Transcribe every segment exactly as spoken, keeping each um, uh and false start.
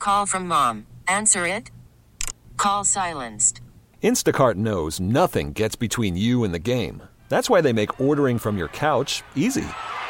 Call from mom. Answer it. Call silenced. Instacart knows nothing gets between you and the game. That's why they make ordering from your couch easy.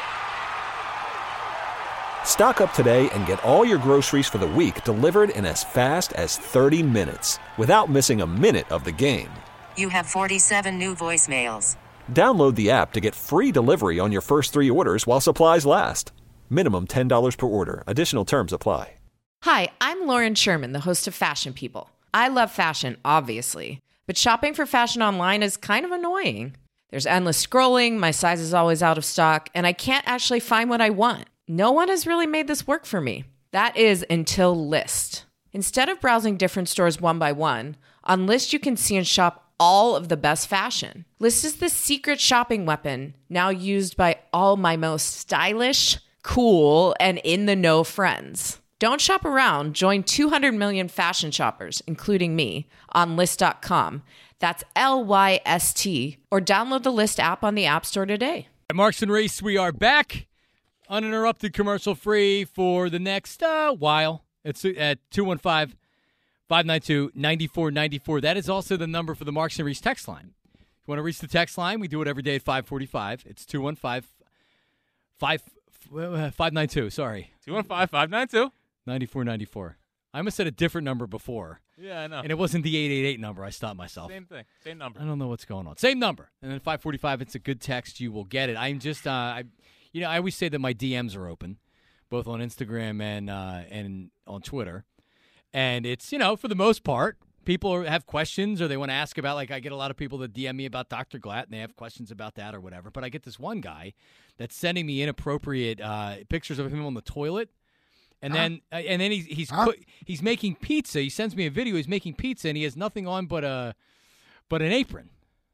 Stock up today and get all your groceries for the week delivered in as fast as thirty minutes without missing a minute of the game. You have forty-seven new voicemails. Download the app to get free delivery on your first three orders while supplies last. Minimum ten dollars per order. Additional terms apply. Hi, I'm Lauren Sherman, the host of Fashion People. I love fashion, obviously, but shopping for fashion online is kind of annoying. There's endless scrolling, my size is always out of stock, and I can't actually find what I want. No one has really made this work for me. That is until Lyst. Instead of browsing different stores one by one, on Lyst you can see and shop all of the best fashion. Lyst is the secret shopping weapon now used by all my most stylish, cool, and in-the-know friends. Don't shop around. Join two hundred million fashion shoppers, including me, on Lyst dot com. That's L Y S T. Or download the Lyst app on the App Store today. Marks and Reese, we are back. Uninterrupted, commercial-free for the next uh, while. It's at two one five, five nine two, nine four nine four. That is also the number for the Marks and Reese text line. If you want to reach the text line, we do it every day at five forty-five. It's two one five, five nine two, sorry. two one five, five nine two. nine four nine four. I almost said a different number before. Yeah, I know. And it wasn't the eight eight eight number. I stopped myself. Same thing. Same number. I don't know what's going on. Same number. And then five forty-five, it's a good text. You will get it. I'm just, uh, I, you know, I always say that my D Ms are open, both on Instagram and uh, and on Twitter. And it's, you know, for the most part, people have questions or they want to ask about, like I get a lot of people that D M me about Doctor Glatt and they have questions about that or whatever. But I get this one guy that's sending me inappropriate uh, pictures of him on the toilet. And then, uh, and then he's he's Huh? cook, he's making pizza. He sends me a video. He's making pizza, and he has nothing on but a but an apron.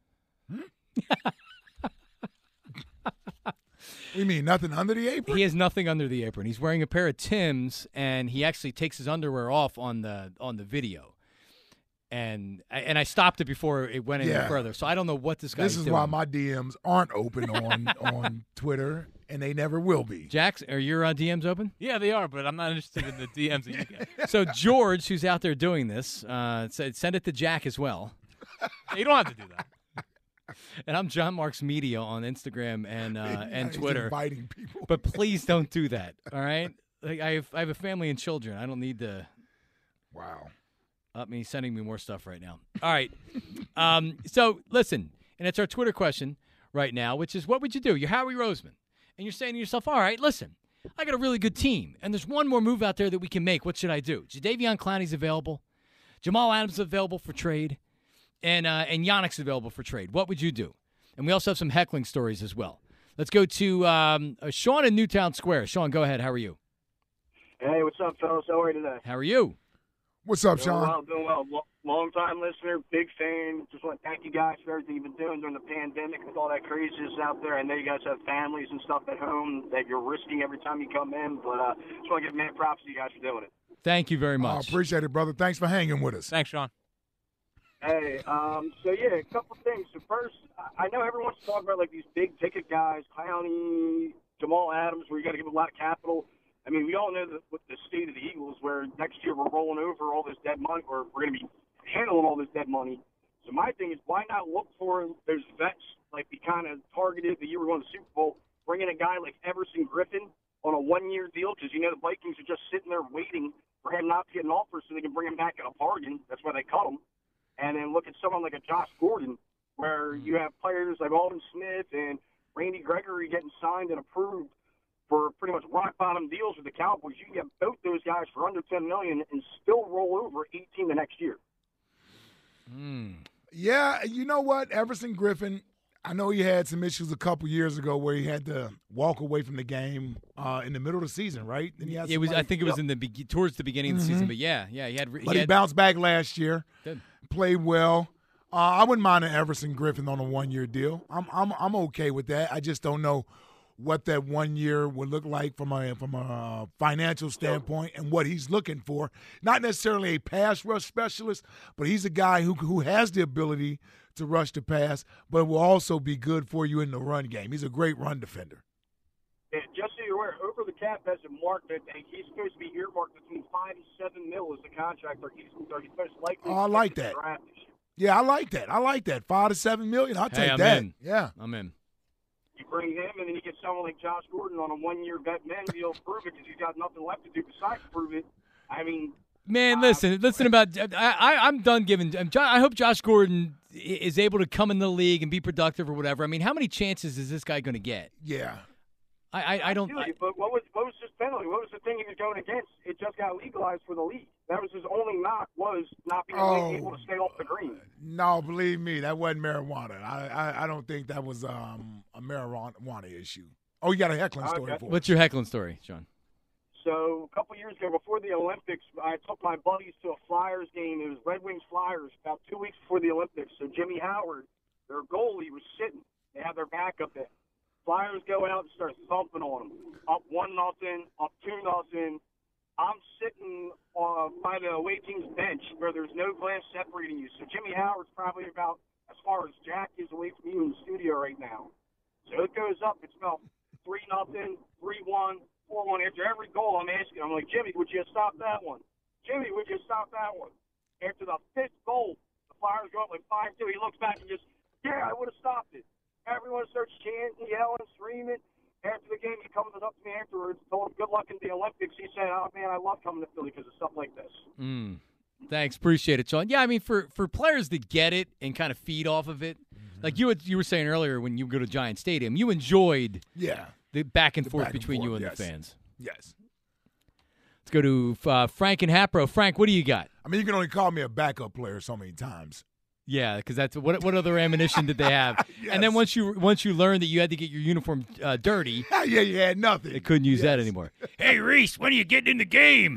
You mean nothing under the apron? He has nothing under the apron. He's wearing a pair of Timbs, and he actually takes his underwear off on the on the video. And I, and I stopped it before it went any Yeah. further. So I don't know what this guy's This is doing. why my D Ms aren't open on on Twitter, and they never will be. Jax, are your uh, D Ms open? Yeah, they are, but I'm not interested in the D Ms that you get. So George, who's out there doing this, uh, said send it to Jack as well. You don't have to do that. And I'm John Marks Media on Instagram and uh, and He's Twitter. inviting people. But please don't do that. All right, like I have I have a family and children. I don't need to. Wow. Up me sending me more stuff right now. All right. Um, so listen, and it's our Twitter question right now, which is, what would you do? You're Howie Roseman, and you're saying to yourself, all right, listen, I got a really good team, and there's one more move out there that we can make. What should I do? Jadeveon Clowney's available. Jamal Adams is available for trade. And uh, and Yannick's available for trade. What would you do? And we also have some heckling stories as well. Let's go to um, uh, Sean in Newtown Square. Sean, go ahead. How are you? Hey, what's up, fellas? How are you today? How are you? What's up, Doing Sean? well, doing well. Lo- Long-time listener, big fan. Just want to thank you guys for everything you've been doing during the pandemic with all that craziness out there. I know you guys have families and stuff at home that you're risking every time you come in, but uh, just want to give mad props to you guys for doing it. Thank you very I much. appreciate it, brother. Thanks for hanging with us. Thanks, Sean. Hey, um, so yeah, a couple things. So first, I I know everyone wants to talk about like these big ticket guys, Clowney, Jamal Adams, where you got to give a lot of capital. I mean, we all know that with the state of the Eagles, where next year we're rolling over all this dead money, or we're going to be handling all this dead money. So my thing is, why not look for those vets like we kind of targeted the year we won the Super Bowl, bring in a guy like Everson Griffin on a one-year deal, because you know the Vikings are just sitting there waiting for him not to get an offer so they can bring him back at a bargain. That's why they cut him. And then look at someone like a Josh Gordon, where you have players like Alden Smith and Randy Gregory getting signed and approved for pretty much rock-bottom deals with the Cowboys. You can get both those guys for under ten million dollars and still roll over eighteen the next year. Mm. Yeah, you know what? Everson Griffin, I know he had some issues a couple years ago where he had to walk away from the game uh, in the middle of the season, right? And he had It was. I somebody- think it was in the be- towards the beginning of the Mhm. season, but yeah, yeah, he had. He But he had, bounced back last year. Good. Played well. Uh, I wouldn't mind an Everson Griffin on a one-year deal. I'm I'm I'm okay with that. I just don't know what that one year would look like from a from a financial standpoint and what he's looking for. Not necessarily a pass rush specialist, but he's a guy who who has the ability to rush the pass, but will also be good for you in the run game. He's a great run defender. And just so you're aware, over the cap hasn't marked it, and he's supposed to be earmarked between five and seven mil as the contract, or he's, or he's most likely. Oh, I like that. Yeah, I like that. I like that. Five to seven million. I'll Hey, take I'm that. in. Yeah. I'm in. You bring him, and then you get someone like Josh Gordon on a one-year vet men deal to prove it because he's got nothing left to do besides prove it. I mean, Man, uh, listen, listen about. I, I, I'm done giving. I'm, I hope Josh Gordon i- is able to come in the league and be productive or whatever. I mean, how many chances is this guy going to get? Yeah. I, I, I don't. feel I, you, but what was what was his penalty? What was the thing he was going against? It just got legalized for the league. That was his only knock, was not being Oh. able to stay off the green. No, believe me, that wasn't marijuana. I, I, I don't think that was um, a marijuana issue. Oh, you got a heckling story Okay. for us. what's your heckling story, Sean? So a couple years ago, before the Olympics, I took my buddies to a Flyers game. It was Red Wings Flyers about two weeks before the Olympics. So Jimmy Howard, their goalie, was sitting. They had their backup in. Flyers go out and start thumping on them. Up one nothing, up two nothing. I'm sitting uh, by the away team's bench where there's no glass separating you. So Jimmy Howard's probably about as far as Jack is away from you in the studio right now. So it goes up. It's about three nothing, three one, four one. After every goal, I'm asking, I'm like, Jimmy, would you have stopped that one? Jimmy, would you have stopped that one? After the fifth goal, the Flyers go up like five two. He looks back and just, yeah, I would have stopped it. Everyone starts chanting, yelling, screaming. After the game, he comes up to me afterwards, told him good luck in the Olympics. He said, oh, man, I love coming to Philly because of stuff like this. Mm. Thanks, appreciate it, Sean. Yeah, I mean, for, for players that get it and kind of feed off of it, mm-hmm. like you had, you were saying earlier when you go to Giant Stadium, you enjoyed Yeah. the back and The forth back and between forth, you and yes. the fans. Yes. Let's go to uh, Frank and Hapro. Frank, what do you got? I mean, you can only call me a backup player so many times. Yeah, because that's what what other ammunition did they have? Yes. And then once you once you learned that you had to get your uniform uh, dirty, Yeah, you had nothing. they couldn't use that Yes. anymore. Hey, Reese, when are you getting in the game?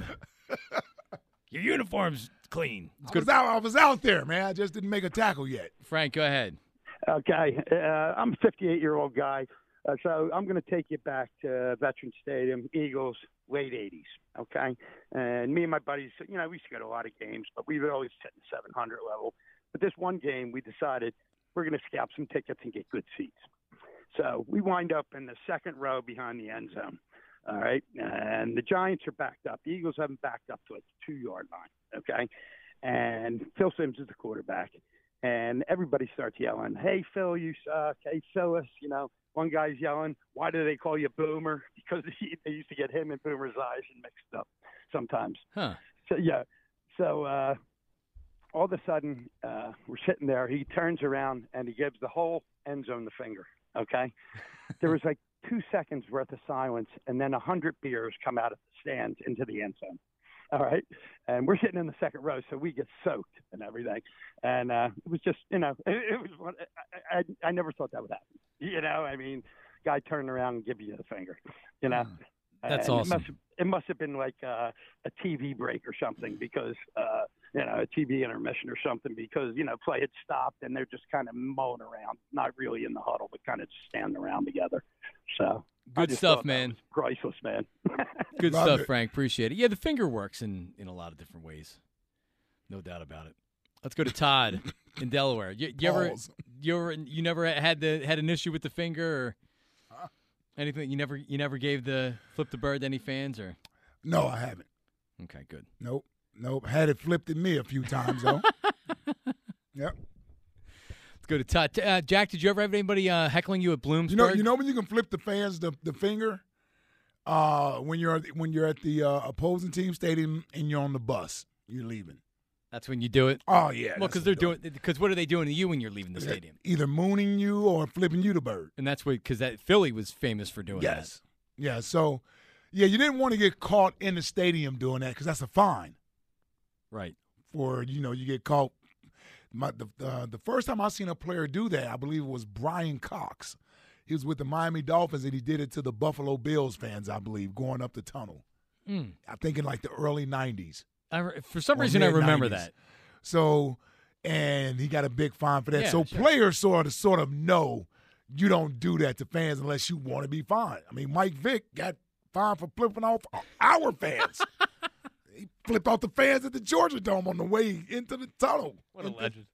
Your uniform's clean. Let's I go was, to out, I was out there, man. I just didn't make a tackle yet. Frank. Go ahead. Okay, uh, I'm a fifty-eight-year-old guy, uh, so I'm going to take you back to Veterans Stadium, Eagles, late eighties, okay? And me and my buddies, you know, we used to go to a lot of games, but we would always sit in the seven hundred level. But this one game, we decided we're going to scalp some tickets and get good seats. So we wind up in the second row behind the end zone, all right? And the Giants are backed up. The Eagles haven't backed up to like the two-yard line, okay? And Phil Simms is the quarterback. And everybody starts yelling, hey, Phil, you suck. Hey, Phyllis, you know, one guy's yelling, why do they call you Boomer? Because he, they used to get him and Boomer's eyes mixed up sometimes. Huh. So, yeah. So uh, all of a sudden, uh, we're sitting there. He turns around, and he gives the whole end zone the finger, okay? There was like two seconds worth of silence, and then a hundred beers come out of the stands into the end zone. All right. And we're sitting in the second row, so we get soaked and everything. And uh, it was just, you know, it, it was one, I, I, I never thought that would happen. You know, I mean, guy turning around and give you the finger, you know. That's and awesome. It must, it must have been like uh, a T V break or something because, uh, you know, a T V intermission or something because, you know, play had stopped and they're just kind of mulling around, not really in the huddle, but kind of just standing around together. So I Good just stuff, thought that man. was priceless, man. Good Love stuff, it. Frank. Appreciate it. Yeah, the finger works in, in a lot of different ways. No doubt about it. Let's go to Todd in Delaware. You, you ever, Balls. you ever, you never had the had an issue with the finger or anything? You never, you never gave the flip the bird to any fans or? No, I haven't. Okay, good. Nope. Nope. Had it flipped at me a few times, though. Yep. Let's go to Todd. Uh, Jack, did you ever have anybody uh, heckling you at Bloomsburg? You know, you know when you can flip the fans the, the finger uh, when you're when you're at the uh, opposing team stadium and you're on the bus, you're leaving. That's when you do it. Oh yeah, Well, that's because they're what doing. Because what are they doing to you when you're leaving the they're stadium? either mooning you or flipping you the bird. And that's what because that Philly was famous for doing Yes. Yeah. So, yeah, you didn't want to get caught in the stadium doing that because that's a fine. that. Right. For you know, you get caught. My, the uh, the first time I seen a player do that, I believe it was Brian Cox. He was with the Miami Dolphins, and he did it to the Buffalo Bills fans, I believe, going up the tunnel. Mm. I think in like the early nineties. I, re- for some Or reason, I remember mid-nineties. that. So, and he got a big fine for that. Yeah, so sure. players sort of sort of know you don't do that to fans unless you want to be fined. I mean, Mike Vick got fined for flipping off our fans. He flipped off the fans at the Georgia Dome on the way into the tunnel. What a legend.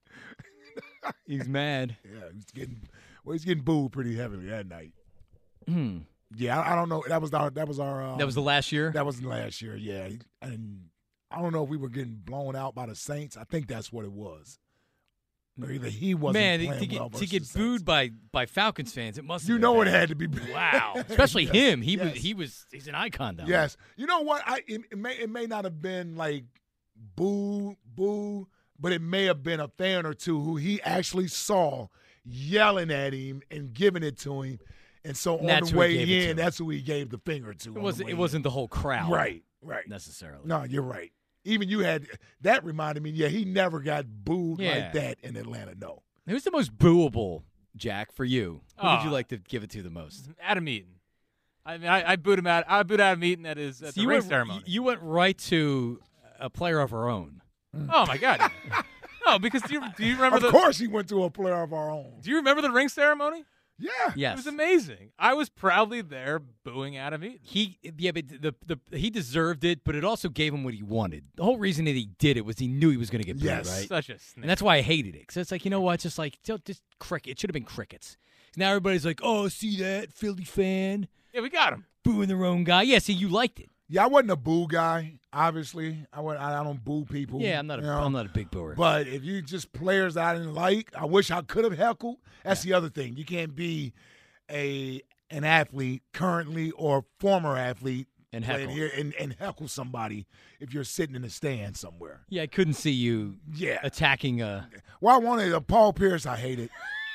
He's mad. Yeah, he's getting well. He's getting booed pretty heavily that night. Hmm. Yeah, I, I don't know. That was our. That was our. Um, That was the last year? That was last year. Yeah, and I don't know if we were getting blown out by the Saints. I think that's what it was. Or either he wasn't Man, playing to get, well to versus get the Saints. booed by, by Falcons fans, it must have You been know it bad. had to be. Wow. Especially Yes. him. He was Yes. he was he's an icon down Yes. You know what? I it, it may it may not have been like boo boo, but it may have been a fan or two who he actually saw yelling at him and giving it to him, and so And on that's the who he way gave it in, to. that's who he gave the finger to. there. on It the wasn't way it in. wasn't the whole crowd. right, right. Necessarily. No, you're right. Even you had that reminded me. Yeah, he never got booed Yeah. like that in Atlanta. No. Who's the most booable, Jack, for you? Who would you Oh. like to give it to the most? Adam Eaton. I mean, I, I booed him out. I booed Adam Eaton at his at So the you ring went, ceremony. You went right to a player of our own. Oh my God! No, because do you do you remember Of the course, he went to a player of our own. do you remember the ring ceremony? Yeah. Yes. It was amazing. I was proudly there booing Adam Eaton. He yeah, but the, the he deserved it, but it also gave him what he wanted. The whole reason that he did it was he knew he was going to get booed, Yes. right? Such a snake. And that's why I hated it. Because it's like, you know what? Just like, just, just cricket. It should have been crickets. Now everybody's like, oh, see that? Philly fan yeah, we got him. booing their own guy. Yeah, see, you liked it. Yeah, I wasn't a boo guy. Obviously, I wasn't, I don't boo people. Yeah, I'm not a, you know? I'm not a big booer. But if you just players I didn't like, I wish I could have heckled. That's the other thing. You can't be a an athlete currently or former athlete And playing heckle. here and, and heckle somebody if you're sitting in the stand somewhere. Yeah, I couldn't see you Yeah. attacking a. Well, I wanted a Paul Pierce. I hated.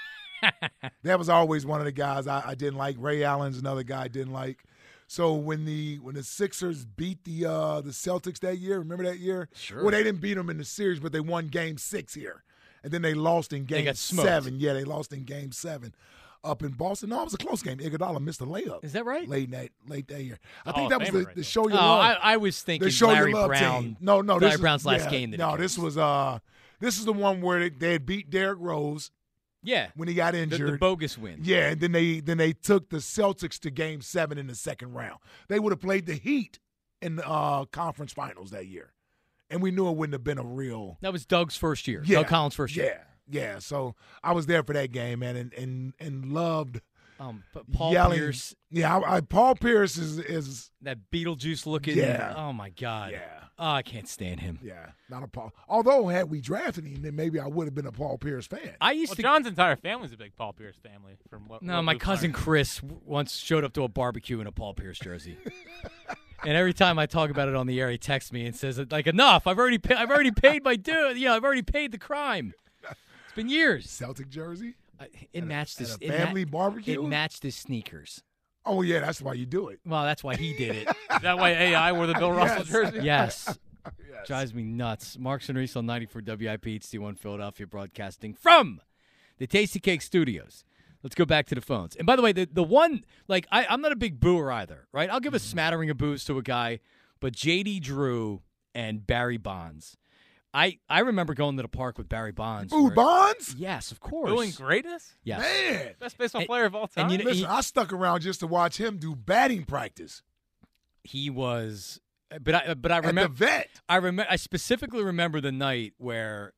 That was always one of the guys I, I didn't like. Ray Allen's another guy I didn't like. So when the when the Sixers beat the uh, the Celtics that year, remember that year? Sure. Well, they didn't beat them in the series, but they won Game Six here, and then they lost in Game got smoked. Seven. Yeah, they lost in Game Seven up in Boston. No, it was a close game. Iguodala missed a layup. Is that right? Late in that late that year. I Hall think of that was Famer the, right the there. show you Oh, love. I, I was thinking the show Larry you love Brown. team. No, no, Larry this Brown's is, last yeah, game. That no, he this coached. was uh, this is the one where they, they had beat Derrick Rose Yeah, when he got the, injured. the bogus win. Yeah, and then they then they took the Celtics to Game Seven in the second round. They would have played the Heat in the uh, conference finals that year, and we knew it wouldn't have been a real. That was Doug's first year. Yeah, Doug Collins' first year. Yeah, yeah. So I was there for that game, man, and and and loved Um, but Paul yelling. Pierce, Yeah, I, I, Paul Pierce is is that Beetlejuice looking. Yeah. Oh my God. yeah. Oh, I can't stand him. Yeah, not a Paul. Although had we drafted him, then maybe I would have been a Paul Pierce fan. I used Well, to. John's entire family's a big Paul Pierce family. From what? No, what my we've cousin learned. Chris w- once showed up to a barbecue in a Paul Pierce jersey. And every time I talk about it on the air, he texts me and says, "Like enough! I've already, pa- I've already paid my due. You know, I've already paid the crime. It's been years. Celtic jersey. I, it matched At his a it ma- family barbecue? It matched his sneakers. Oh yeah, that's why you do it. Well, that's why he did it. Is that why A I wore the Bill Russell Yes. jersey? Yes. Yes. Drives me nuts. Marks and Reese on ninety-four W I P H D one Philadelphia, broadcasting from the Tasty Cake Studios. Let's go back to the phones. And by the way, the the one, like, I, I'm not a big booer either, right? I'll give a smattering of boos to a guy, but J D Drew and Barry Bonds. I, I remember going to the park with Barry Bonds. Ooh, where- Bonds. Yes, of course. Booing greatness? Yes. Man, Best baseball And- player of all time. and you know- listen, I stuck around just to watch him do batting practice He was, but I, but I at the remember. vet. I remember. I specifically remember the night where,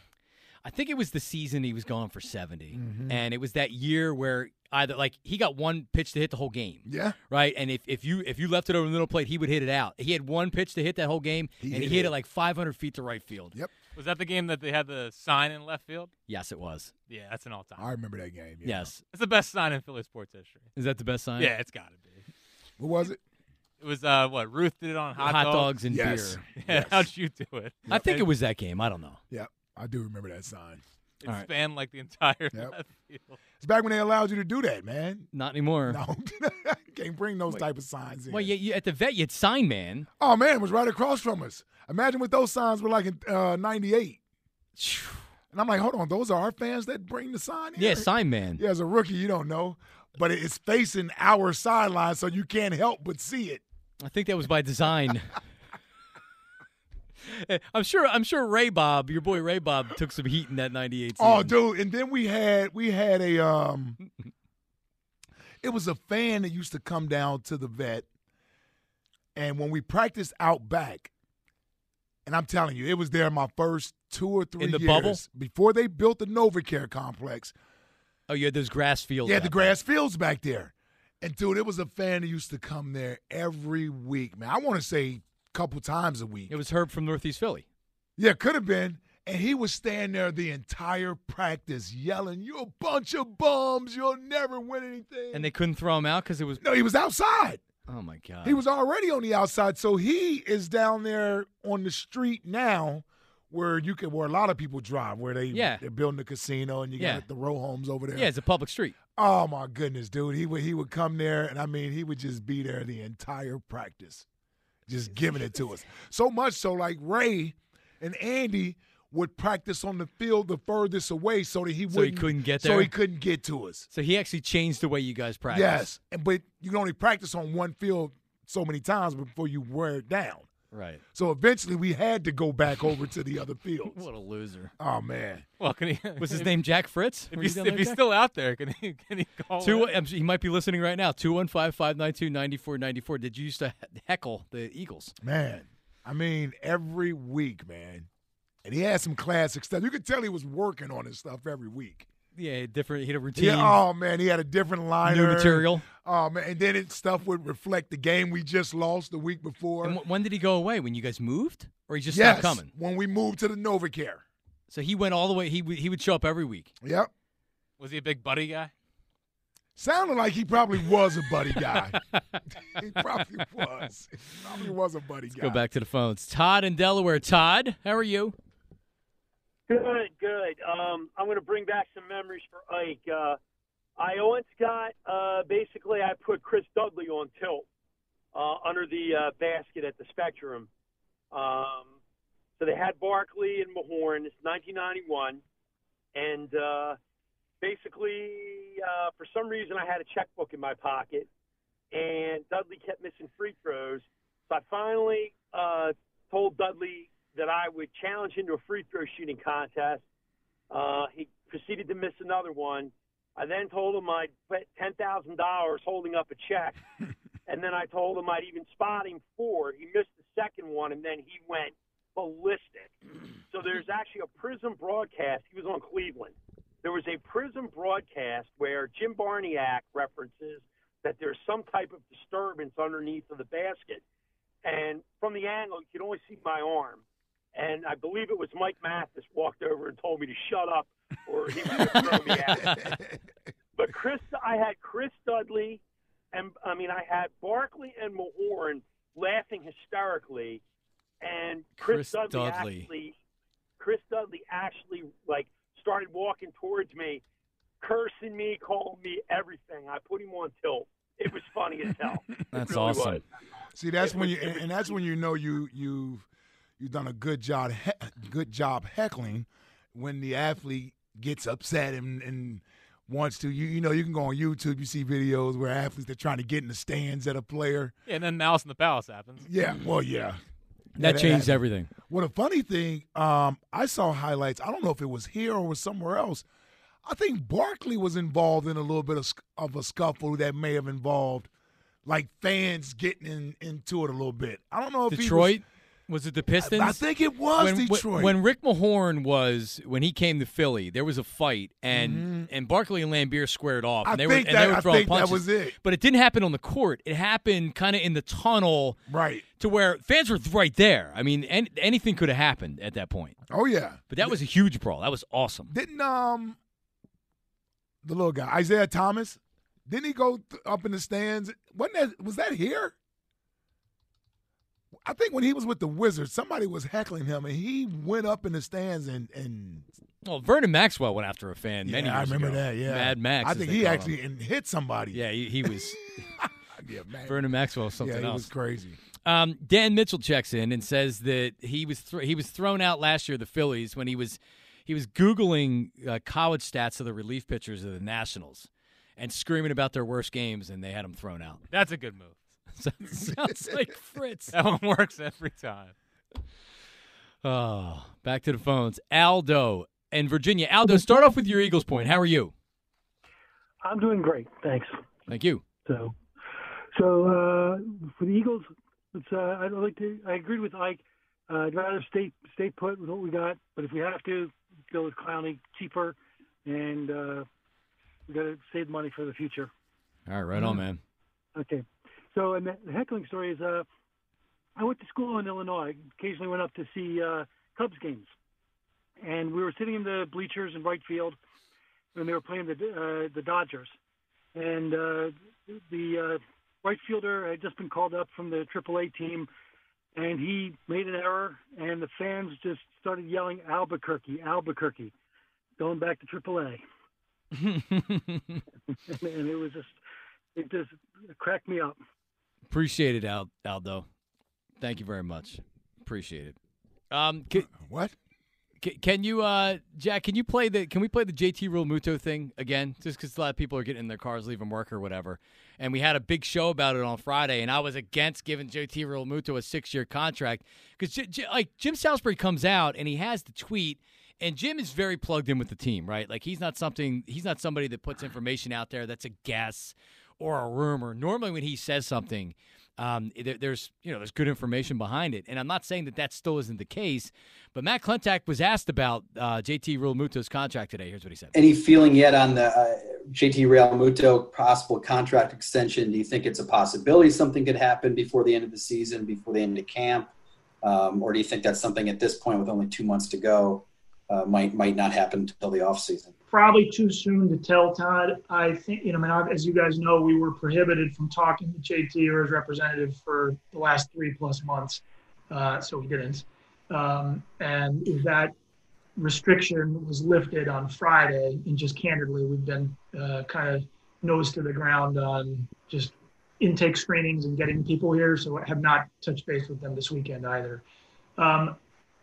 I think it was the season he was going for seventy, Mm-hmm. and it was that year where either like he got one pitch to hit the whole game, Yeah, right? And if, if you if you left it over the middle plate, he would hit it out. He had one pitch to hit that whole game, He and hit he hit it. it like five hundred feet to right field. Yep. Was that the game that they had the sign in left field? Yes, it was. Yeah, that's an all-time. I remember that game. Yeah. Yes, It's the best sign in Philly sports history. is that the best sign? Yeah, it's got to be. What was it? It was uh, what Ruth did it on hot, hot dogs. dogs and Yes. beer. Yeah, Yes. how'd you do it? I think it was that game. I don't know. Yep, I do remember that sign. It All right. spanned like the entire Yep. left field. It's back when they allowed you to do that, man. Not anymore. No, can't bring those type of signs in. Well, you, you, at the vet, you'd sign man. Oh man, it was right across from us. Imagine what those signs were like in uh, ninety-eight. And I'm like, hold on, those are our fans that bring the sign here? Yeah, sign man. Yeah, as a rookie, you don't know. But it's facing our sideline, so you can't help but see it. I think that was by design. I'm sure. I'm sure Ray Bob, your boy Ray Bob, took some heat in that ninety-eight season. Oh, dude. And then we had we had a um it was a fan that used to come down to the vet. And when we practiced out back, and I'm telling you, it was there my first two or three In the years bubble? before they built the NovaCare complex. Oh, you had those grass fields. They had out the grass fields back there. And, dude, it was a fan that used to come there every week, man. I want to say a couple times a week. It was Herb from Northeast Philly. Yeah, could have been. And he was standing there the entire practice yelling, "You a bunch of bums. You'll never win anything." And they couldn't throw him out because it was. No, he was outside. Oh, my God. He was already on the outside. So he is down there on the street now where you can, where a lot of people drive, where they, Yeah. they're building a casino and you Yeah. got the row homes over there. Yeah, it's a public street. Oh, my goodness, dude. He would, he would come there, and, I mean, he would just be there the entire practice, just giving it to us. So much so, like, Ray and Andy would practice on the field the furthest away so that he So he wouldn't couldn't get so there? he couldn't get to us. So he actually changed the way you guys practice. Yes, and but you can only practice on one field so many times before you wear it down. Right. So eventually we had to go back over to the other fields. What a loser. Oh, man. Well, can he? Was his name Jack Fritz? If Were he's, you down if there, he's Jack? still out there, can he? Can he call? Two, in? I'm sure he might be listening right now. two one five, five nine two, nine four nine four. Did you used to heckle the Eagles? Man, I mean, every week, man. And he had some classic stuff. You could tell he was working on his stuff every week. Yeah, different. He had a routine. Yeah, oh, man, he had a different liner. New material. Oh, man, and then it, stuff would reflect the game we just lost the week before. And w- when did he go away? When you guys moved? Or he just yes, stopped coming? when we moved to the NovaCare. So he went all the way. He w- he would show up every week. Yep. Was he a big buddy guy? Sounded like he probably was a buddy guy. He probably was. He probably was a buddy Let's guy. go back to the phones. Todd in Delaware. Todd, how are you? Good, good. Um, I'm going to bring back some memories for Ike. Uh, I once got, uh, basically, I put Chris Dudley on tilt uh, under the uh, basket at the Spectrum. Um, so they had Barkley and Mahorn. It's nineteen ninety-one. And uh, basically, uh, for some reason, I had a checkbook in my pocket, and Dudley kept missing free throws. So I finally uh, told Dudley that I would challenge him to a free throw shooting contest. Uh, he proceeded to miss another one. I then told him I'd bet ten thousand dollars holding up a check. And then I told him I'd even spot him for it. He missed the second one, and then he went ballistic. So there's actually a Prism broadcast. He was on Cleveland. There was a Prism broadcast where Jim Barniak references that there's some type of disturbance underneath of the basket. And from the angle, you could only see my arm. And I believe it was Mike Mathis walked over and told me to shut up or he was going to throw me out. But Chris, I had Chris Dudley, and I mean, I had Barkley and Mahorn laughing hysterically. And Chris, Chris Dudley, Dudley. actually, Chris Dudley actually, like, started walking towards me, cursing me, calling me everything. I put him on tilt. It was funny as hell. It That's really awesome. was. See, that's It when was- you, and, and that's when you know you you've you've done a good job he, good job heckling when the athlete gets upset and, and wants to. You you know you can go on YouTube. You see videos where athletes they're trying to get in the stands at a player. Yeah, and then Malice in the Palace happens. Yeah, well, yeah. That Yeah, changed that- everything. Well, the funny thing, um, I saw highlights. I don't know if it was here or was somewhere else. I think Barkley was involved in a little bit of, sc- of a scuffle that may have involved, like, fans getting in, into it a little bit. I don't know if Detroit? He Was it the was, Pistons? I think it was when, Detroit. When Rick Mahorn was when he came to Philly, there was a fight, and and Barkley and Lambier squared off, I and they think were and that- they were I throwing think that punches. was it. But it didn't happen on the court. It happened kind of in the tunnel, right? To where fans were right there. I mean, any, anything could have happened at that point. Oh yeah, But that was a huge brawl. That was awesome. didn't um the little guy Isaiah Thomas? Didn't he go th- up in the stands? Wasn't that was that here? I think when he was with the Wizards, somebody was heckling him, and he went up in the stands and and Well, Vernon Maxwell went after a fan many yeah, I years remember ago. that. Yeah, Mad Max. I as think they he call actually him. and hit somebody. Yeah, he, he was. yeah, man. Vernon Maxwell was something yeah, he else. was crazy. Um, Dan Mitchell checks in and says that he was thr he was thrown out last year, the Phillies, when he was he was googling uh, college stats of the relief pitchers of the Nationals, and screaming about their worst games, and they had him thrown out. That's a good move. Sounds like Fritz. That one works every time. Oh, back to the phones. Aldo and Virginia. Aldo, start off with your Eagles point. How are you? I'm doing great, thanks. Thank you. So, so uh, for the Eagles, it's, uh, I'd like to. I agreed with Ike. Uh, I'd rather stay stay put with what we got, but if we have to, go with Clowney, cheaper, and uh, we got to save money for the future. All right, right on, man. Okay. So, and the the heckling story is, uh, I went to school in Illinois. Occasionally went up to see uh, Cubs games, and we were sitting in the bleachers in right field when they were playing the uh, the Dodgers, and uh, the uh, right fielder had just been called up from the triple A team, and he made an error, and the fans just started yelling Albuquerque, Albuquerque, going back to triple A. and it was just, it just cracked me up. Appreciate it, Al- Aldo. Thank you very much. Appreciate it. Um, can, what? Can, can you, uh, Jack? Can you play the? Can we play the J T Realmuto thing again? Just because a lot of people are getting in their cars, leaving work or whatever. And we had a big show about it on Friday, and I was against giving J T Realmuto a six-year contract because, J- J- like, Jim Salisbury comes out and he has the tweet. And Jim is very plugged in with the team, right? Like he's not something he's not somebody that puts information out there that's a guess or a rumor. Normally when he says something, um, there, there's you know there's good information behind it. And I'm not saying that that still isn't the case, but Matt Klentak was asked about uh, J T Realmuto's contract today. Here's what he said. Any feeling yet on the uh, J T Realmuto possible contract extension? Do you think it's a possibility something could happen before the end of the season, before the end of camp? Um, or do you think that's something at this point with only two months to go Uh, might might not happen until the offseason? Probably too soon to tell, Todd. I think, you know, I mean, I- as you guys know, we were prohibited from talking to J T or his representative for the last three plus months, uh, so we didn't. Um, and that restriction was lifted on Friday, and just candidly, we've been uh, kind of nose to the ground on just intake screenings and getting people here, so I have not touched base with them this weekend either. Um,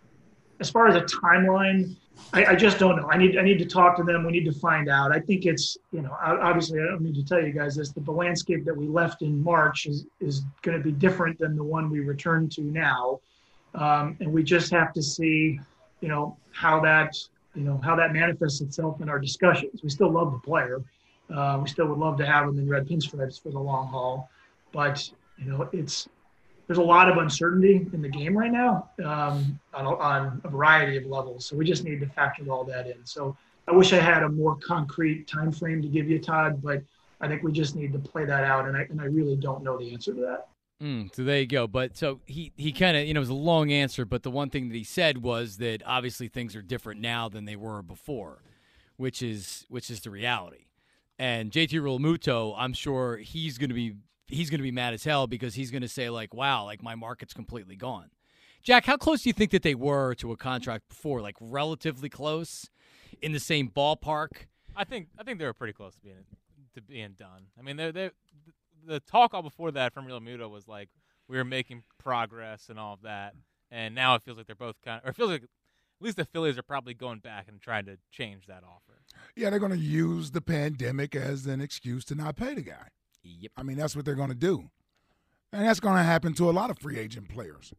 As far as a timeline, I, I just don't know. I need I need to talk to them. We need to find out. I think it's, you know, obviously I don't need to tell you guys this, but the landscape that we left in March is, is going to be different than the one we return to now. Um, and we just have to see, you know, how that, you know, how that manifests itself in our discussions. We still love the player. Uh, we still would love to have him in red pinstripes for the long haul. But, you know, it's, there's a lot of uncertainty in the game right now um, on, on a variety of levels. So we just need to factor all that in. So I wish I had a more concrete time frame to give you, Todd, but I think we just need to play that out. And I, and I really don't know the answer to that. Mm, so there you go. But so he, he kind of, you know, it was a long answer, but the one thing that he said was that obviously things are different now than they were before, which is, which is the reality. And J T Realmuto, I'm sure he's going to be, he's going to be mad as hell because he's going to say, like, wow, like my market's completely gone. Jack, how close do you think that they were to a contract before? Like relatively close, in the same ballpark? I think I think they were pretty close to being to being done. I mean, they they the talk all before that from Realmuto was like we were making progress and all of that, and now it feels like they're both kind of, or it feels like at least the Phillies are probably going back and trying to change that offer. Yeah, they're going to use the pandemic as an excuse to not pay the guy. Yep. I mean, that's what they're going to do. And that's going to happen to a lot of free agent players.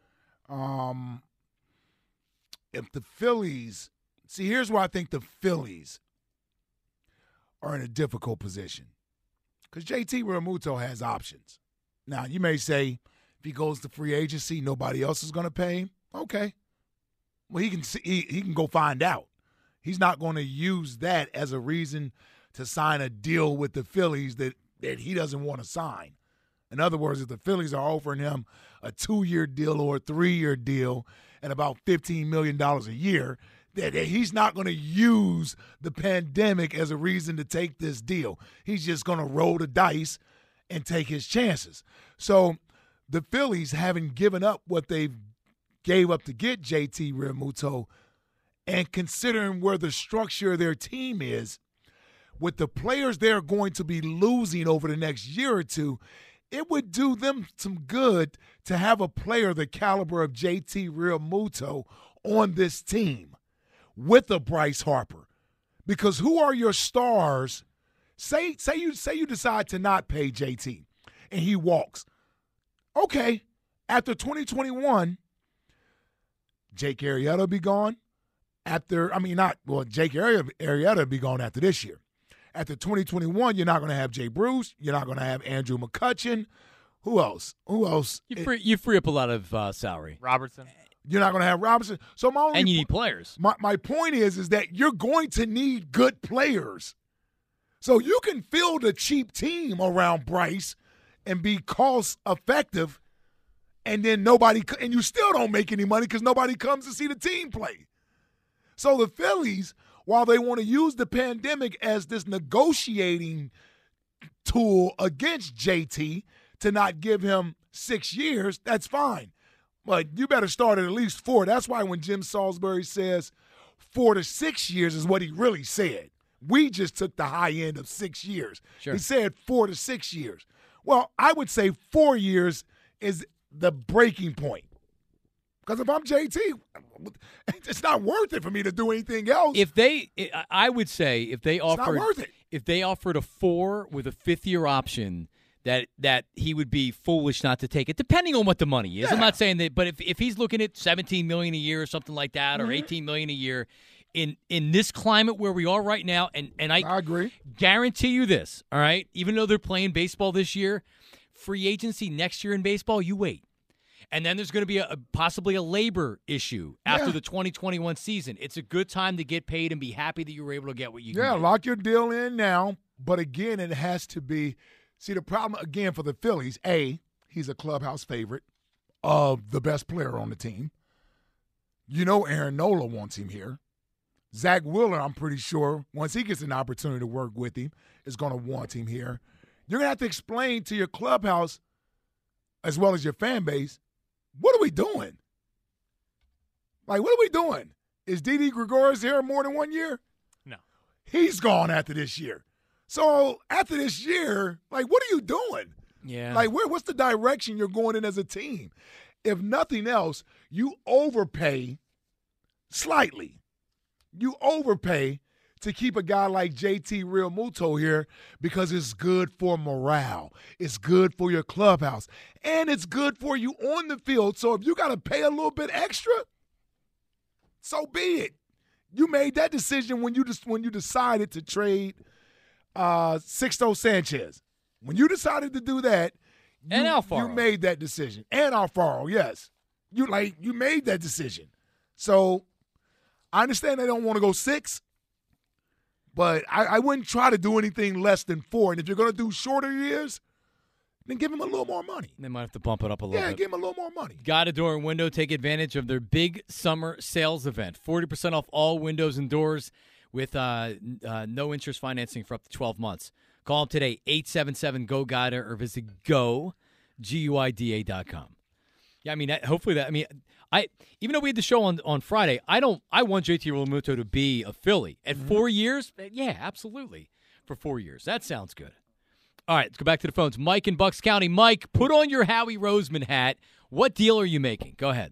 Um, if the Phillies – see, here's where I think the Phillies are in a difficult position. Because J T Realmuto has options. Now, you may say if he goes to free agency, nobody else is going to pay him. Okay. Well, he can see, he, he can go find out. He's not going to use that as a reason to sign a deal with the Phillies that – that he doesn't want to sign. In other words, if the Phillies are offering him a two-year deal or a three-year deal at about fifteen million dollars a year, that he's not going to use the pandemic as a reason to take this deal. He's just going to roll the dice and take his chances. So the Phillies, having given up what they gave up to get J T Realmuto, and considering where the structure of their team is, with the players they're going to be losing over the next year or two, it would do them some good to have a player the caliber of J T Realmuto on this team with a Bryce Harper. Because who are your stars? Say, say you say you decide to not pay J T and he walks. Okay, after twenty twenty-one, Jake Arrieta will be gone. After, I mean, not, well, Jake Arrieta will be gone after this year. After twenty twenty-one, you're not going to have Jay Bruce. You're not going to have Andrew McCutchen. Who else? Who else? You free, you free up a lot of uh, salary. Robertson. You're not going to have Robertson. So my only and you need players. My my point is, is that you're going to need good players. So you can field a cheap team around Bryce and be cost effective, and then nobody – and you still don't make any money because nobody comes to see the team play. So the Phillies, while they want to use the pandemic as this negotiating tool against J T to not give him six years, that's fine. But you better start at at least four. That's why when Jim Salisbury says four to six years is what he really said. We just took the high end of six years. Sure. He said four to six years. Well, I would say four years is the breaking point. Because if I'm J T, it's not worth it for me to do anything else. If they, I would say, if they offered, it's not worth it. If they offered a four with a fifth year option, that that he would be foolish not to take it, depending on what the money is. Yeah. I'm not saying that, but if if he's looking at seventeen million dollars a year or something like that, mm-hmm. or eighteen million dollars a year, in in this climate where we are right now, and and I, I agree, guarantee you this, all right, even though they're playing baseball this year, free agency next year in baseball, you wait. And then there's going to be a, a possibly a labor issue after yeah. the twenty twenty-one season. It's a good time to get paid and be happy that you were able to get what you yeah, can. Yeah, lock your deal in now. But again, it has to be – see, the problem, again, for the Phillies, A, he's a clubhouse favorite of the best player on the team. You know Aaron Nola wants him here. Zach Wheeler, I'm pretty sure, once he gets an opportunity to work with him, is going to want him here. You're going to have to explain to your clubhouse as well as your fan base, what are we doing? Like, what are we doing? Is Didi Gregorius here more than one year? No. He's gone after this year. So after this year, like, what are you doing? Yeah. Like, where? What's the direction you're going in as a team? If nothing else, you overpay slightly. You overpay to keep a guy like J T Realmuto here because it's good for morale. It's good for your clubhouse. And it's good for you on the field. So if you got to pay a little bit extra, so be it. You made that decision when you just when you decided to trade uh, Sixto Sanchez. When you decided to do that, you, and Alfaro. you made that decision. And Alfaro, yes. You like you made that decision. So I understand they don't want to go six. But I, I wouldn't try to do anything less than four. And if you're going to do shorter years, then give him a little more money. They might have to bump it up a little yeah, bit. Yeah, give him a little more money. Got a Door and Window. Take advantage of their big summer sales event. forty percent off all windows and doors with uh, uh, no interest financing for up to twelve months. Call them today, eight seven seven, G O, G U I D A, or visit go, G U I D A dot com. Yeah, I mean, hopefully that, I mean, I even though we had the show on, on Friday, I don't, I want J T Realmuto to be a Philly. At mm-hmm. four years, yeah, absolutely. For four years. That sounds good. All right, let's go back to the phones. Mike in Bucks County. Mike, put on your Howie Roseman hat. What deal are you making? Go ahead.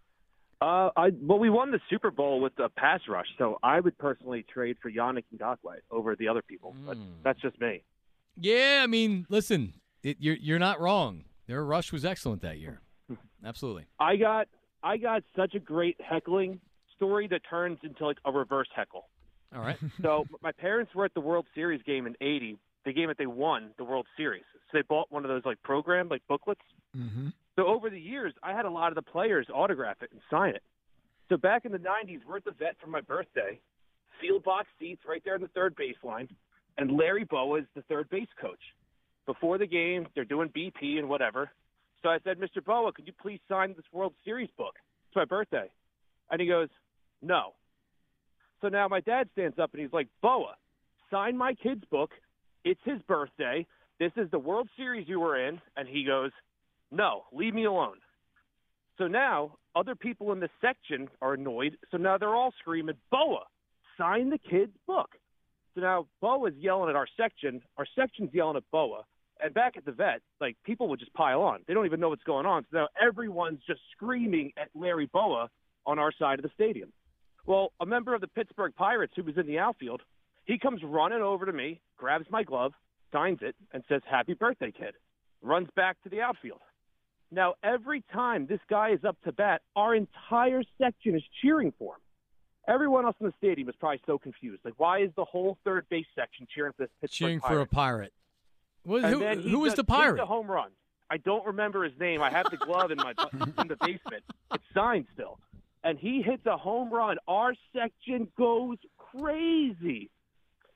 Uh, I well, we won the Super Bowl with the pass rush, so I would personally trade for Yannick Ngakoue over the other people. Mm. But that's just me. Yeah, I mean, listen, it, you're you're not wrong. Their rush was excellent that year. Absolutely. I got I got such a great heckling story that turns into like a reverse heckle. All right. So my parents were at the World Series game in eighty. The game that they won the World Series. So they bought one of those like program like booklets. Mm-hmm. So over the years, I had a lot of the players autograph it and sign it. So back in the nineties, we're at the vet for my birthday. Field box seats right there in the third baseline, and Larry Bowa is the third base coach. Before the game, they're doing B P and whatever. So I said, Mister Bowa, could you please sign this World Series book? It's my birthday. And he goes, no. So now my dad stands up and he's like, Bowa, sign my kid's book. It's his birthday. This is the World Series you were in. And he goes, no, leave me alone. So now other people in the section are annoyed. So now they're all screaming, Bowa, sign the kid's book. So now Bowa's yelling at our section. Our section's yelling at Bowa. And back at the vet, like, people would just pile on. They don't even know what's going on. So now everyone's just screaming at Larry Bowa on our side of the stadium. Well, a member of the Pittsburgh Pirates who was in the outfield, he comes running over to me, grabs my glove, signs it, and says, happy birthday, kid. Runs back to the outfield. Now, every time this guy is up to bat, our entire section is cheering for him. Everyone else in the stadium is probably so confused. Like, why is the whole third base section cheering for this Pittsburgh Cheering Pirate? for a Pirate. Well, and who then who was the Pirate? The home run. I don't remember his name. I have the glove in my in the basement. It's signed still. And he hits a home run. Our section goes crazy.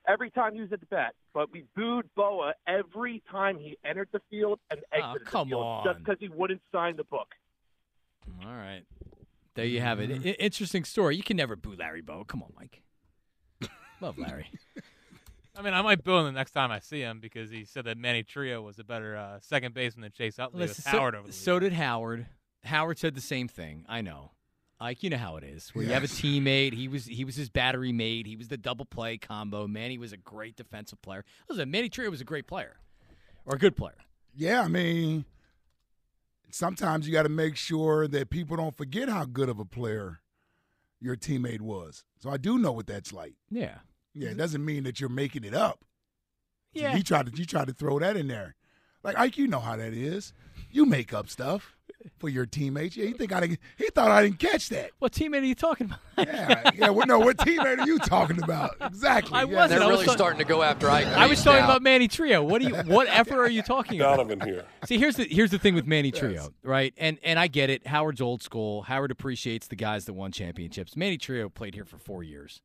every time he was at the bat. But we booed Boa every time he entered the field and exited Oh, come the field on. just because he wouldn't sign the book. All right. There you have it. I- interesting story. You can never boo Larry Bowa. Come on, Mike. Love Larry. I mean, I might boo him the next time I see him because he said that Manny Trio was a better uh, second baseman than Chase Utley with Listen, Howard so, over the so did Howard. Howard said the same thing. I know. Like, you know how it is. Where you have a Yes. teammate. He was he was his battery mate. He was the double play combo. Manny was a great defensive player. Listen, Manny Trio was a great player. Or a good player. Yeah, I mean, sometimes you got to make sure that people don't forget how good of a player your teammate was. So I do know what that's like. Yeah. Yeah, it doesn't mean that you're making it up. So Yeah. you tried to you tried to throw that in there. Like, Ike, you know how that is. You make up stuff for your teammates. Yeah, he think I didn't, he thought I didn't catch that. What teammate are you talking about? Yeah, yeah. Well, no, what teammate are you talking about? Exactly. I yeah. wasn't. They're I was really ta- starting to go after Ike. I was Reese talking now. about Manny Trio. What do you? Whatever are you talking about? Donovan here. See, here's the here's the thing with Manny Trio, right? And and I get it. Howard's old school. Howard appreciates the guys that won championships. Manny Trio played here for four years.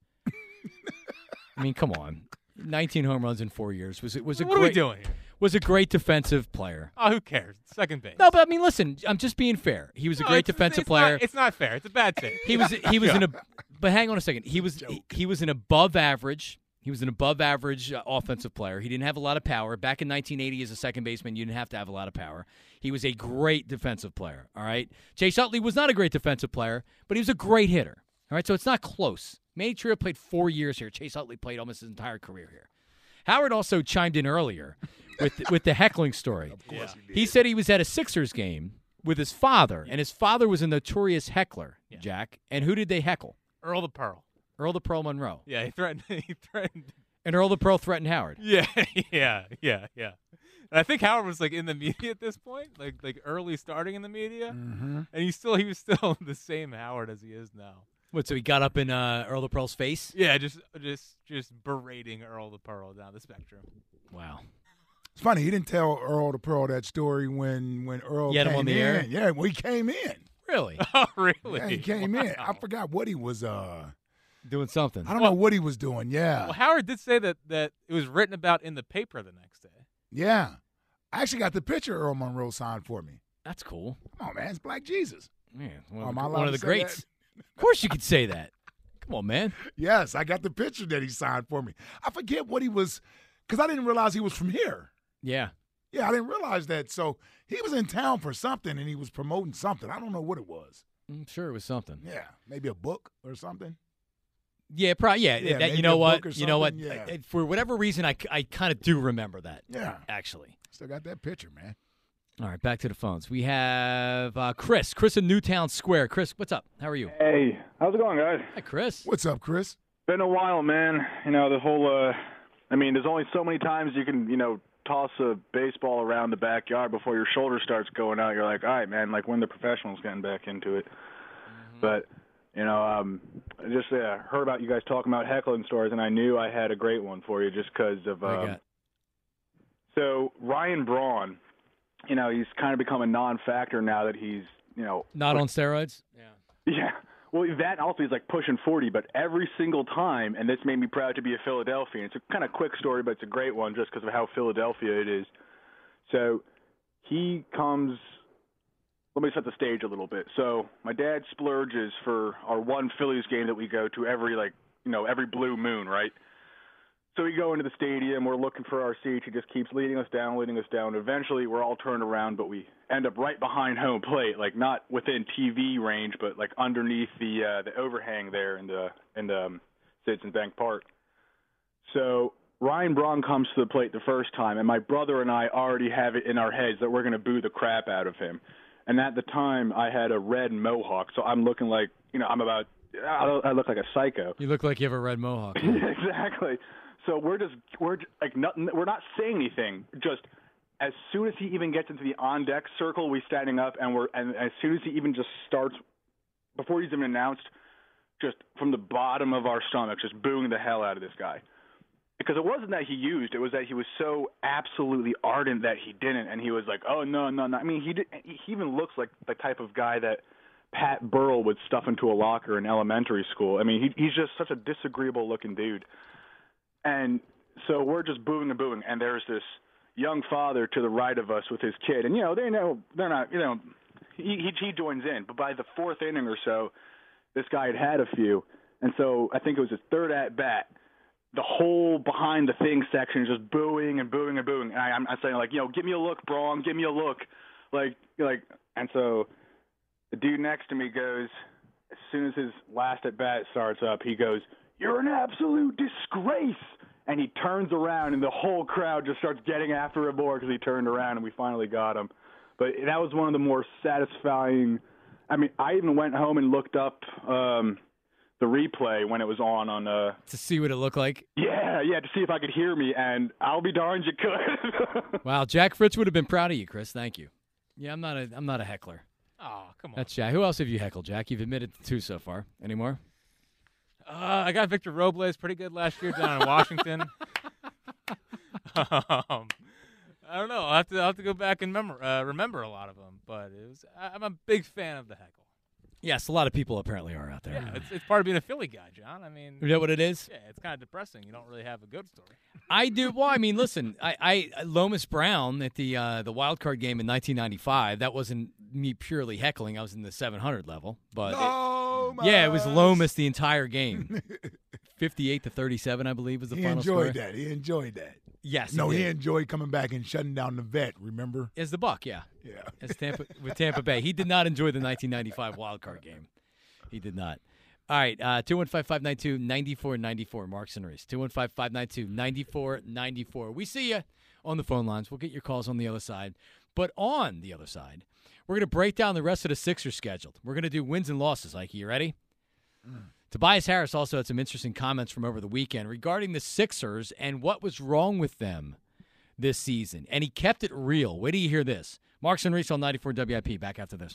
I mean, come on, nineteen home runs in four years was it was a What are great we doing here? was a great defensive player. Oh, who cares? Second base. No, but I mean, listen, I'm just being fair. He was a No, great it's- defensive it's player. Not, it's not fair. It's a bad thing. He was he was in a but hang on a second. He was he, he was an above average. He was an above average uh, offensive player. He didn't have a lot of power. Back in nineteen eighty as a second baseman, you didn't have to have a lot of power. He was a great defensive player, all right? Chase Utley was not a great defensive player, but he was a great hitter. All right, so it's not close. Manny Trio played four years here. Chase Utley played almost his entire career here. Howard also chimed in earlier with with the heckling story. Of course he did. He said he was at a Sixers game with his father, and his father was a notorious heckler, Jack. And who did they heckle? Earl the Pearl. Earl the Pearl Monroe. Yeah, he threatened. He threatened. And Earl the Pearl threatened Howard. Yeah, yeah, yeah, yeah. And I think Howard was like in the media at this point, like like early starting in the media, Mhm. and he still he was still the same Howard as he is now. What? So he got up in uh, Earl the Pearl's face? Yeah, just just just berating Earl the Pearl down the spectrum. Wow. It's funny, he didn't tell Earl the Pearl that story when when Earl You had came him on the in. air? Yeah, when he came in. Really? Oh, really? Yeah, he came in. I Wow. forgot what he was uh Doing something. I don't know what he was doing. Yeah. Well, Howard did say that that it was written about in the paper the next day. Yeah. I actually got the picture Earl Monroe signed for me. That's cool. Come on, man. It's Black Jesus. Man, one Am of I the, allowed one of to the say greats. Of course you could say that. Come on, man. Yes, I got the picture that he signed for me. I forget what he was, because I didn't realize he was from here. Yeah. Yeah, I didn't realize that. So he was in town for something, and he was promoting something. I don't know what it was. I'm sure it was something. Yeah, maybe a book or something. Yeah, probably. Yeah, Yeah, that, maybe you know a what? book or You know what? something, yeah. I- I- for whatever reason, I, I kind of do remember that. Yeah. Actually. Still got that picture, man. All right, back to the phones. We have uh, Chris. Chris in Newtown Square. Chris, what's up? How are you? Hey, how's it going, guys? Hi, Chris. What's up, Chris? Been a while, man. You know, the whole, uh, I mean, there's only so many times you can, you know, toss a baseball around the backyard before your shoulder starts going out. You're like, all right, man, like when the professionals getting back into it. Mm-hmm. But, you know, um, I just uh, heard about you guys talking about heckling stories, and I knew I had a great one for you just because of. What you Um, got? so Ryan Braun, you know, he's kind of become a non-factor now that he's, you know, Not on steroids? Yeah. yeah. Well, that also is like pushing forty, but every single time, and this made me proud to be a Philadelphian. It's a kind of quick story, but it's a great one just because of how Philadelphia it is. So he comes. Let me set the stage a little bit. So my dad splurges for our one Phillies game that we go to every like you know every blue moon, right? So we go into the stadium, we're looking for our seats. He just keeps leading us down, leading us down. Eventually, we're all turned around, but we end up right behind home plate, like not within T V range, but like underneath the uh, the overhang there in the in the um, Citizens Bank Park. So Ryan Braun comes to the plate the first time, and my brother and I already have it in our heads that we're going to boo the crap out of him. And at the time, I had a red mohawk, so I'm looking like you know I'm about I I look like a psycho. You look like you have a red mohawk. Exactly. So we're just we're j- like not, we're not saying anything. Just as soon as he even gets into the on deck circle, we standing up, and we're and as soon as he even just starts, before he's even announced, just from the bottom of our stomachs, just booing the hell out of this guy. Because it wasn't that he used, it was that he was so absolutely ardent that he didn't, and he was like, oh no no no. I mean, he did, he even looks like the type of guy that Pat Burrell would stuff into a locker in elementary school. I mean, he, he's just such a disagreeable looking dude. And so we're just booing and booing, and there's this young father to the right of us with his kid. And, you know, they know they're not, you know, he, he, he joins in. But by the fourth inning or so, this guy had had a few. And so I think it was his third at-bat. The whole behind the thing section is just booing and booing and booing. And I, I'm, I'm saying, like, you know, give me a look, Braun, give me a look. Like, like, and so the dude next to me goes, as soon as his last at-bat starts up, he goes, "You're an absolute disgrace." And he turns around, and the whole crowd just starts getting after him more because he turned around, and we finally got him. But that was one of the more satisfying. I mean, I even went home and looked up um, the replay when it was on on uh, to see what it looked like. Yeah, yeah, to see if I could hear me, and I'll be darned you could. Wow, Jack Fritz would have been proud of you, Chris. Thank you. Yeah, I'm not a I'm not a heckler. Oh, come on. That's Jack. Who else have you heckled, Jack? You've admitted to two so far. Any more? Uh, I got Victor Robles pretty good last year down in Washington. um, I don't know. I'll have to I'll have to go back and remember uh, remember a lot of them, but it was I'm a big fan of the heckle. Yes, a lot of people apparently are out there. Yeah, it's, it's part of being a Philly guy, John. I mean, Is that what it is? Yeah, it's kind of depressing. You don't really have a good story. I do. Well, I mean, listen, I, I Lomas Brown at the uh, the wild card game in nineteen ninety-five. That wasn't me purely heckling. I was in the seven hundred level, but Lomas. It, yeah, it was Lomas the entire game. fifty-eight to thirty-seven, I believe, was the He final enjoyed score. that. He enjoyed that. Yes, No, he he, did. enjoyed coming back and shutting down the vet. Remember? As the Buck, yeah, Yeah. As Tampa with Tampa Bay, he did not enjoy the nineteen ninety-five wild card game. He did not. All right, uh, two one five, five nine two, nine four nine four, Mark and Reese. two one five, five nine two, nine four nine four. We see you on the phone lines. We'll get your calls on the other side. But on the other side, we're going to break down the rest of the Sixers scheduled. We're going to do wins and losses. Ike, you ready? Mm. Tobias Harris also had some interesting comments from over the weekend regarding the Sixers and what was wrong with them this season. And he kept it real. Wait till you hear this. Mark and Reese on ninety-four W I P. Back after this.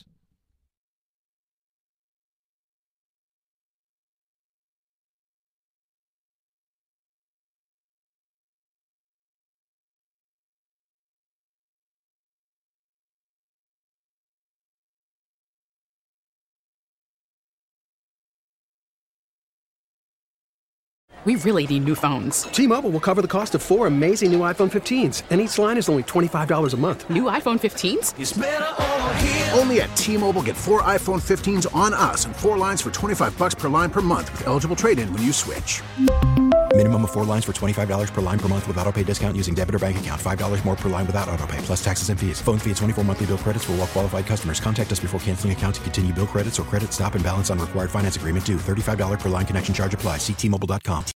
We really need new phones. T-Mobile will cover the cost of four amazing new iPhone fifteens, and each line is only twenty-five dollars a month. New iPhone fifteens? It's better over here. Only at T-Mobile, get four iPhone fifteens on us and four lines for twenty-five dollars per line per month with eligible trade-in when you switch. Minimum of four lines for twenty-five dollars per line per month with autopay discount using debit or bank account. five dollars more per line without autopay, plus taxes and fees. Phone fee at twenty-four monthly bill credits for well-qualified customers. Contact us before canceling account to continue bill credits or credit stop and balance on required finance agreement due. thirty-five dollars per line connection charge applies. See T Mobile dot com.